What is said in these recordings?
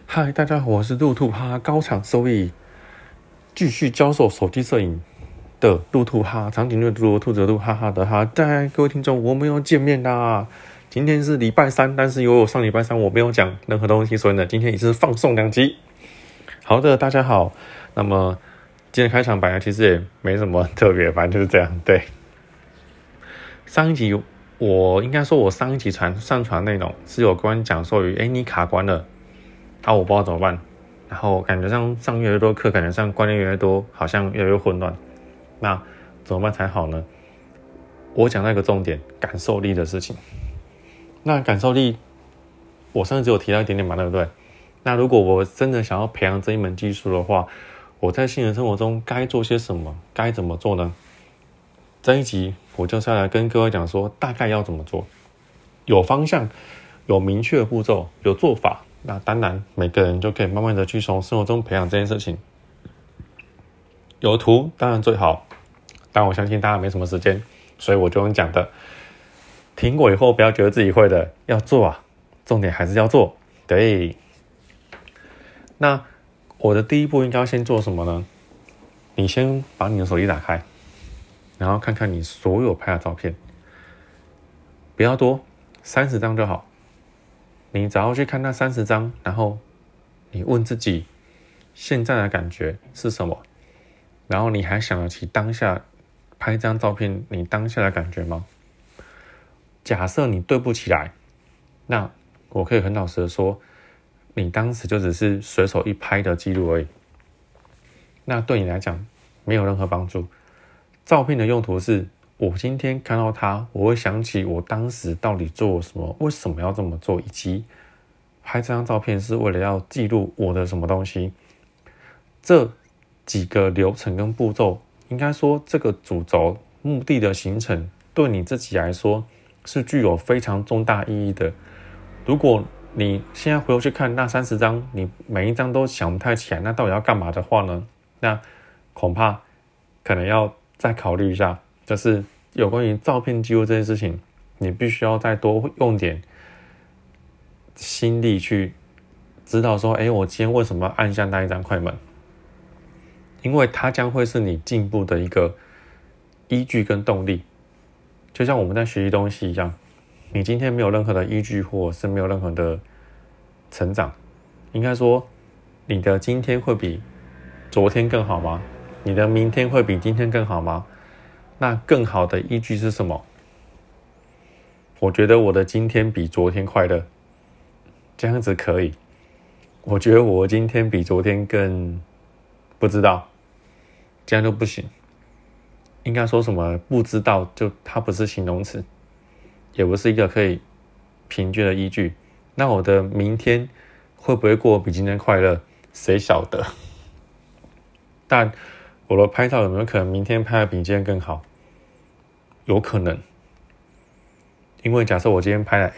嗨，大家好，我是路兔哈，高场收益继续教授手机摄影的路兔哈，长颈鹿的鹿，兔子的鹿，哈哈的哈。各位听众，我们又见面啦！今天是礼拜三，但是由我上礼拜三我没有讲任何东西，所以呢，今天也是放送2集。好的，大家好。那么今天开场白其实也没什么特别，反正就是这样。对，上一集我应该说，我上一集上传内容是有关讲授于你卡关了。我不知道怎么办，然后感觉上越来越多课，感觉上观念越来越多，好像越来越混乱。那怎么办才好呢？我讲到一个重点，感受力的事情。那感受力，我上次只有提到一点点嘛，对不对？那如果我真的想要培养这一门技术的话，我在现实生活中该做些什么？该怎么做呢？这一集我就是要来跟各位讲说，大概要怎么做，有方向，有明确的步骤，有做法。那当然每个人就可以慢慢的去从生活中培养这件事情。有图当然最好，但我相信大家没什么时间，所以我就用讲的，听过以后不要觉得自己会的，要做啊，重点还是要做。对，那我的第一步应该要先做什么呢？你先把你的手机打开，然后看看你所有拍的照片，不要多，30张就好。你只要去看那30张，然后你问自己现在的感觉是什么，然后你还想得起当下拍这张照片你当下的感觉吗？假设你对不起来，那我可以很老实的说，你当时就只是随手一拍的记录而已，那对你来讲没有任何帮助。照片的用途是我今天看到它，我会想起我当时到底做了什么，为什么要这么做，以及拍这张照片是为了要记录我的什么东西。这几个流程跟步骤，应该说这个主轴目的的形成，对你自己来说是具有非常重大意义的。如果你现在回头去看那30张，你每一张都想不太起来，那到底要干嘛的话呢？那恐怕可能要再考虑一下。就是有关于照片记录这件事情，你必须要再多用点心力去知道说，我今天为什么要按下那一张快门？因为它将会是你进步的一个依据跟动力。就像我们在学习东西一样，你今天没有任何的依据，或者是没有任何的成长，应该说你的今天会比昨天更好吗？你的明天会比今天更好吗？那更好的依据是什么？我觉得我的今天比昨天快乐，这样子可以。我觉得我今天比昨天更不知道，这样就不行。应该说什么不知道，就它不是形容词，也不是一个可以凭据的依据。那我的明天会不会过比今天快乐？谁晓得？但我的拍照有没有可能明天拍的比今天更好？有可能，因为假设我今天拍了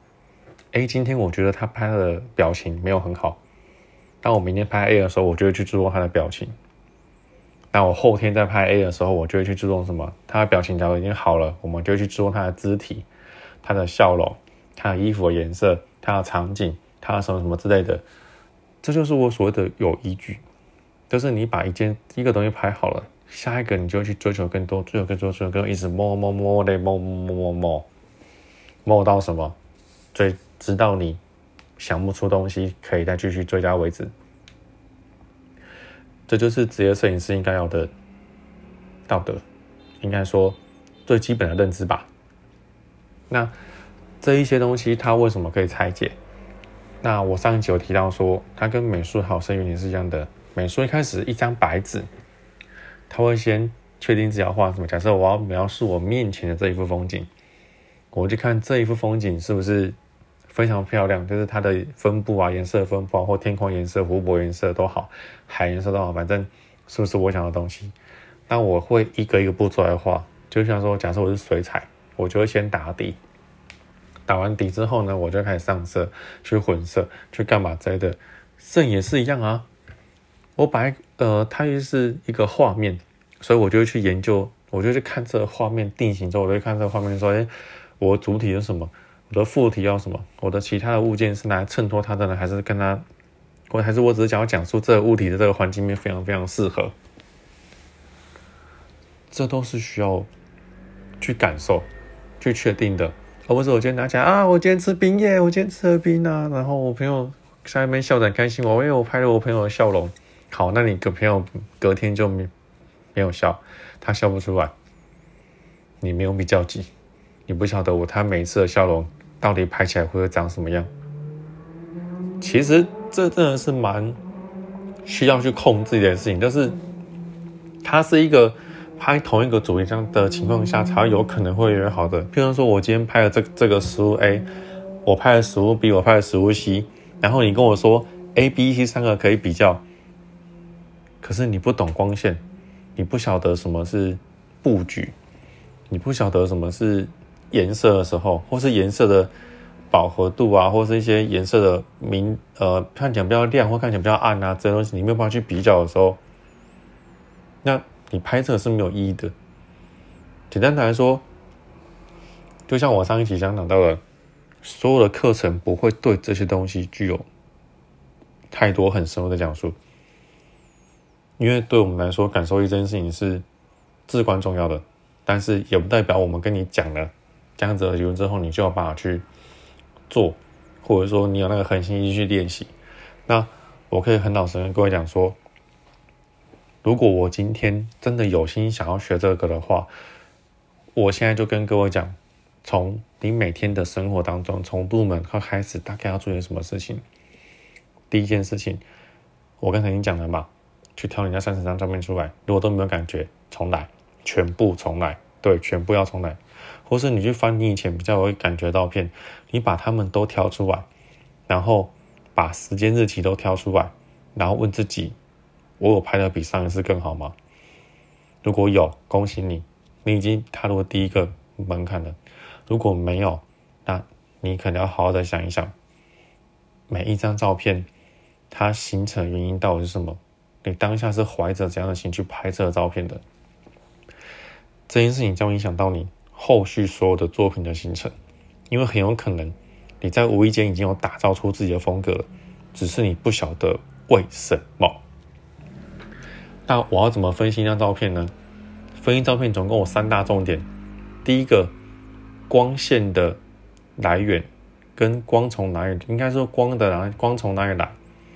A 今天我觉得他拍的表情没有很好，当我明天拍 A 的时候，我就会去注重他的表情。那我后天再拍 A 的时候，我就会去注重什么？他的表情假如已经好了，我们就会去注重他的肢体、他的笑容、他的衣服的颜色、他的场景、他的什么什么之类的。这就是我所谓的有依据，就是你把一个东西拍好了，下一个你就会去追求更多，追求更多，追求更多，一直摸到什么？直到你想不出东西，可以再继续追加为止。这就是职业摄影师应该要的道德，应该说最基本的认知吧。那这一些东西它为什么可以拆解？那我上一集有提到说，它跟美术还有摄影原理是一样的。美术一开始一张白纸，它会先确定自己要画什么。假设我要描述我面前的这一幅风景，我去看这一幅风景是不是非常漂亮，就是它的分布啊、颜色分布啊，或天空颜色、湖泊颜色都好，海颜色都好，反正是不是我想的东西？那我会一个一个步骤来画。就像说，假设我是水彩，我就会先打底，打完底之后呢，我就开始上色，去混色，去干嘛之类的。摄影也是一样啊。我它就是一个画面，所以我就会去研究，我就去看这个画面定型之后，我就会看这个画面说，我的主体是什么？我的副体要什么？我的其他的物件是拿来衬托它的呢，还是跟它或还是我只是想要讲述这个物体的这个环境面非常非常适合，这都是需要去感受、去确定的，而不是我今天拿起来啊，我今天吃冰耶，我今天吃了冰啊，然后我朋友在那边笑得很开心，我拍了我朋友的笑容，好，那你朋友隔天就没有笑，他笑不出来，你没有比较级，你不晓得他每一次的笑容到底拍起来会长什么样。其实这真的是蛮需要去控制的事情，就是它是一个拍同一个主题这样的情况下才有可能会越好的。譬如说我今天拍了这个食物 A， 我拍了食物 B， 我拍了食物 C， 然后你跟我说 A、B、C 三个可以比较，可是你不懂光线，你不晓得什么是布局，你不晓得什么是颜色的时候，或是颜色的饱和度啊，或是一些颜色的看起来比较亮或看起来比较暗啊，这些东西你没有办法去比较的时候，那你拍摄是没有意义的。简单的来说，就像我上一期讲到的，所有的课程不会对这些东西具有太多很深入的讲述，因为对我们来说，感受力这件事情是至关重要的，但是也不代表我们跟你讲了这样子的理论之后，你就有办法去做，或者说你有那个恒心力去练习。那我可以很老实跟各位讲说，如果我今天真的有心想要学这个的话，我现在就跟各位讲，从你每天的生活当中，从入门开始，大概要做些什么事情。第一件事情，我刚才已经讲了嘛，去挑你那30张照片出来，如果都没有感觉，重来，全部重来，对，全部要重来。或是你去翻你以前比较有感觉的照片，你把它们都挑出来，然后把时间日期都挑出来，然后问自己，我有拍的比上一次更好吗？如果有，恭喜你，你已经踏入第一个门槛了。如果没有，那你可能要好好的想一想，每一张照片它形成的原因到底是什么？你当下是怀着怎样的心去拍这个照片的？这件事情将影响到你后续所有的作品的形成，因为很有可能你在无意间已经有打造出自己的风格了，只是你不晓得为什么。那我要怎么分析一张照片呢？分析照片总共有3大重点。第一个，光线的来源跟光从哪里，应该说光从哪里来？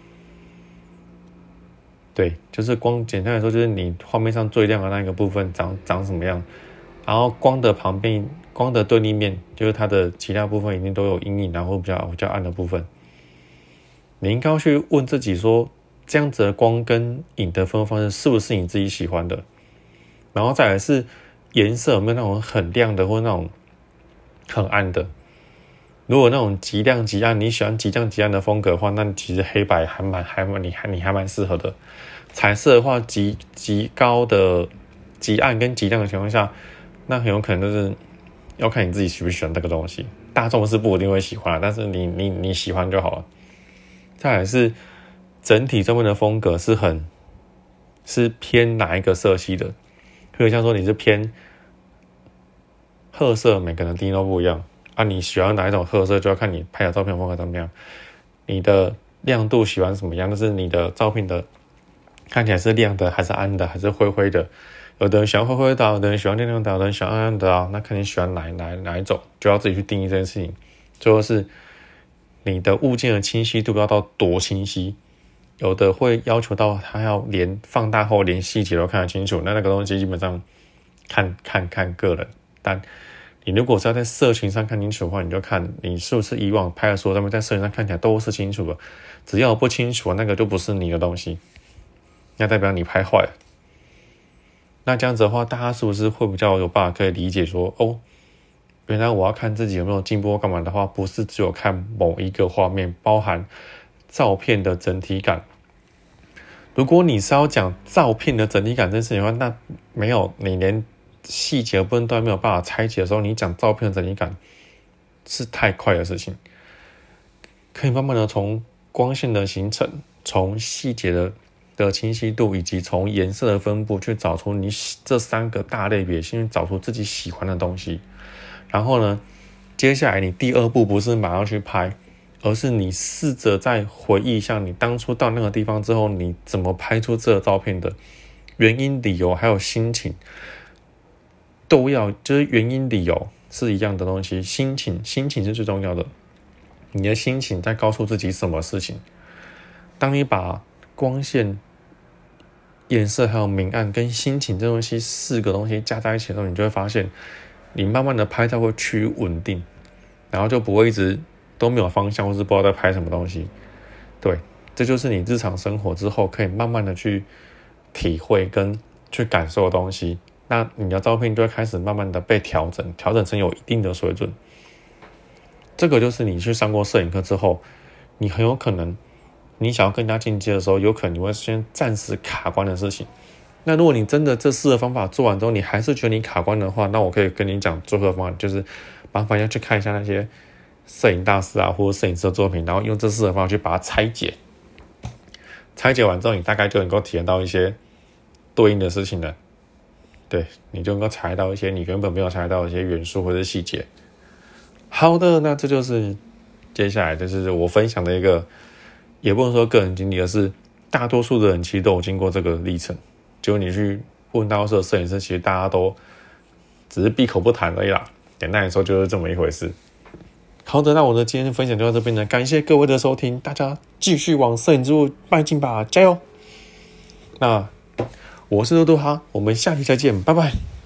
对，就是光，简单来说就是你画面上最亮的那个部分长什么样，然后光的旁边，光的对立面就是它的其他部分一定都有阴影，然后比较暗的部分。你应该要去问自己说，这样子的光跟影的分布方式是不是你自己喜欢的？然后再来是颜色有没有那种很亮的或那种很暗的。如果那种极亮极暗，你喜欢极亮极暗的风格的话，那其实黑白你还蛮适合的。彩色的话，极高的极暗跟极亮的情况下，那很有可能就是要看你自己喜不喜欢这个东西。大众是不一定会喜欢，但是你喜欢就好了。再来是整体照片的风格是偏哪一个色系的？比如像说你是偏褐色，每个人定义都不一样啊。你喜欢哪一种褐色，就要看你拍的照片风格怎么样。你的亮度喜欢什么样？就是你的照片的看起来是亮的，还是暗的，还是灰灰的？有的人喜欢灰灰的，有的人喜欢亮亮的，有的人喜欢暗暗的啊。那看你喜欢哪一种，就要自己去定义这件事情。最后是你的物件的清晰度要到多清晰。有的会要求到它要连放大后连细节都看得清楚，那个东西基本上看个人。但你如果是要在社群上看清楚的话，你就看你是不是以往拍的所有照片在社群上看起来都是清楚的。只要不清楚，那个就不是你的东西，那代表你拍坏了。那这样子的话，大家是不是会比较有办法可以理解说，哦，原来我要看自己有没有进步或干嘛的话，不是只有看某一个画面，包含照片的整体感。如果你是要讲照片的整体感这件事情的话，那没有，你连细节部分都没有办法拆解的时候，你讲照片的整体感是太快的事情。可以慢慢的从光线的形成，从细节的清晰度，以及从颜色的分布去找出你这3个大类别，先找出自己喜欢的东西。然后呢，接下来你第2步不是马上去拍， 而是你试着再回忆一下你当初到那个地方之后，你怎么拍出这个照片的原因、理由还有心情，都要，就是原因、理由是一样的东西，心情是最重要的。你的心情在告诉自己什么事情。当你把光线、颜色还有明暗跟心情这东西4个东西加在一起的时候，你就会发现你慢慢的拍照会趋于稳定，然后就不会一直都没有方向，或是不知道在拍什么东西。对，这就是你日常生活之后可以慢慢的去体会跟去感受的东西。那你的照片就会开始慢慢的被调整成有一定的水准。这个就是你去上过摄影课之后，你很有可能你想要更加进阶的时候，有可能你会先暂时卡关的事情。那如果你真的这4个方法做完之后，你还是觉得你卡关的话，那我可以跟你讲最后的方法，就是麻烦要去看一下那些摄影大师啊或者摄影师的作品，然后用这4个方法去把它拆解完之后，你大概就能够体验到一些对应的事情了。对，你就能够查到一些你原本没有查到的一些元素或者细节。好的，那这就是接下来就是我分享的一个，也不能说个人经历，而是大多数的人其实都有经过这个历程。就你去问大多数的摄影师，其实大家都只是闭口不谈而已啦。简单来说就是这么一回事。好的，那我的今天的分享就到这边了，感谢各位的收听，大家继续往摄影之路迈进吧，加油！那我是多多哈，我们下期再见，拜拜。